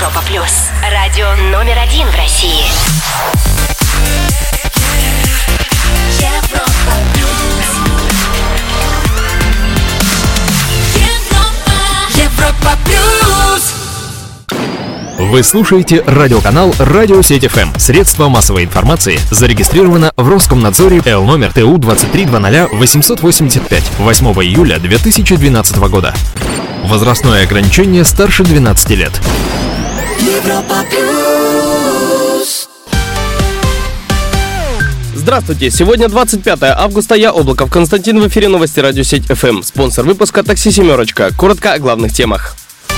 Европа Плюс. Радио номер 1 в России. Европа Плюс. Европа Плюс. Вы слушаете радиоканал «Радиосеть ФМ». Средство массовой информации зарегистрировано в Роскомнадзоре Л номер ТУ 2300-885 8 июля 2012 года. Возрастное ограничение старше 12 лет. Европа Плюс. Здравствуйте, сегодня 25 августа, я Облаков Константин, в эфире новости «Радиосеть ФМ». Спонсор выпуска «Такси Семерочка». Коротко о главных темах.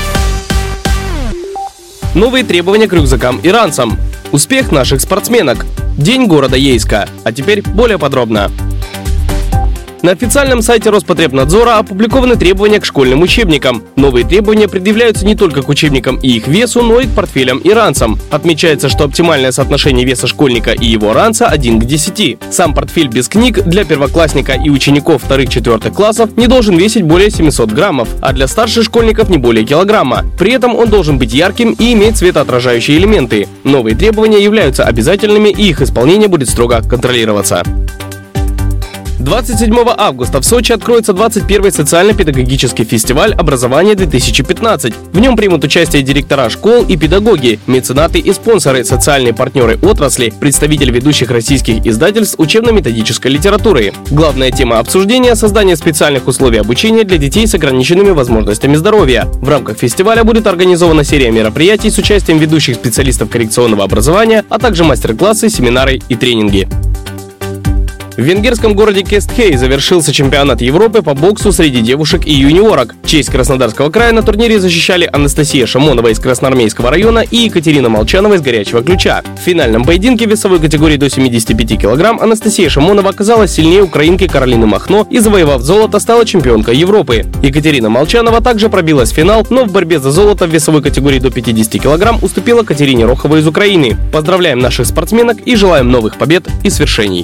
Новые требования к рюкзакам и ранцам. Успех наших спортсменок. День города Ейска. А теперь более подробно. На официальном сайте Роспотребнадзора опубликованы требования к школьным учебникам. Новые требования предъявляются не только к учебникам и их весу, но и к портфелям и ранцам. Отмечается, что оптимальное соотношение веса школьника и его ранца 1 к 10. Сам портфель без книг для первоклассника и учеников 2-4 классов не должен весить более 700 граммов, а для старших школьников не более килограмма. При этом он должен быть ярким и иметь светоотражающие элементы. Новые требования являются обязательными, и их исполнение будет строго контролироваться. 27 августа в Сочи откроется 21-й социально-педагогический фестиваль «Образование-2015». В нем примут участие директора школ и педагоги, меценаты и спонсоры, социальные партнеры отрасли, представители ведущих российских издательств учебно-методической литературы. Главная тема обсуждения – создание специальных условий обучения для детей с ограниченными возможностями здоровья. В рамках фестиваля будет организована серия мероприятий с участием ведущих специалистов коррекционного образования, а также мастер-классы, семинары и тренинги. В венгерском городе Кестхей завершился чемпионат Европы по боксу среди девушек и юниорок. Честь Краснодарского края на турнире защищали Анастасия Шамонова из Красноармейского района и Екатерина Молчанова из Горячего Ключа. В финальном поединке в весовой категории до 75 кг Анастасия Шамонова оказалась сильнее украинки Каролины Махно и, завоевав золото, стала чемпионкой Европы. Екатерина Молчанова также пробилась в финал, но в борьбе за золото в весовой категории до 50 кг уступила Катерине Роховой из Украины. Поздравляем наших спортсменок и желаем новых побед и свершений.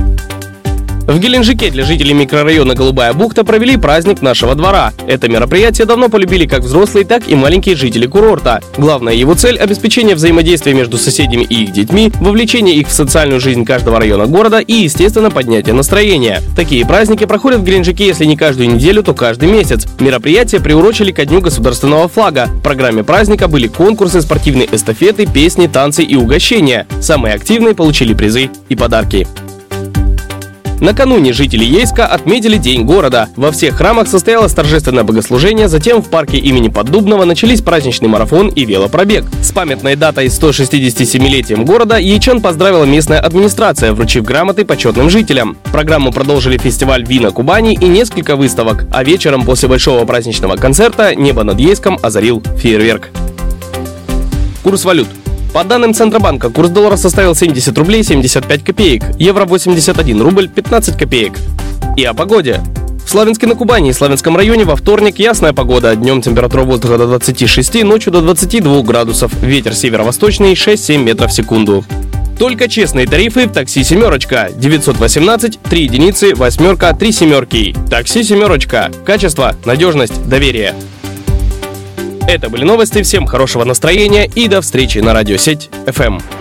В Геленджике для жителей микрорайона Голубая бухта провели праздник нашего двора. Это мероприятие давно полюбили как взрослые, так и маленькие жители курорта. Главная его цель – обеспечение взаимодействия между соседями и их детьми, вовлечение их в социальную жизнь каждого района города и, естественно, поднятие настроения. Такие праздники проходят в Геленджике, если не каждую неделю, то каждый месяц. Мероприятия приурочили ко Дню государственного флага. В программе праздника были конкурсы, спортивные эстафеты, песни, танцы и угощения. Самые активные получили призы и подарки. Накануне жители Ейска отметили День города. Во всех храмах состоялось торжественное богослужение, затем в парке имени Поддубного начались праздничный марафон и велопробег. С памятной датой 167-летием города ейчан поздравила местная администрация, вручив грамоты почетным жителям. Программу продолжили фестиваль «Вина Кубани» и несколько выставок, а вечером после большого праздничного концерта небо над Ейском озарил фейерверк. Курс валют. По данным Центробанка, курс доллара составил 70 рублей 75 копеек, евро 81 рубль 15 копеек. И о погоде. В Славянске на Кубани и Славянском районе во вторник ясная погода. Днем температура воздуха до 26, ночью до 22 градусов. Ветер северо-восточный 6-7 метров в секунду. Только честные тарифы в такси «Семерочка». 918 3 единицы, восьмерка, 3 семерки. Такси «Семерочка». Качество, надежность, доверие. Это были новости, всем хорошего настроения и до встречи на Радиосеть ФМ.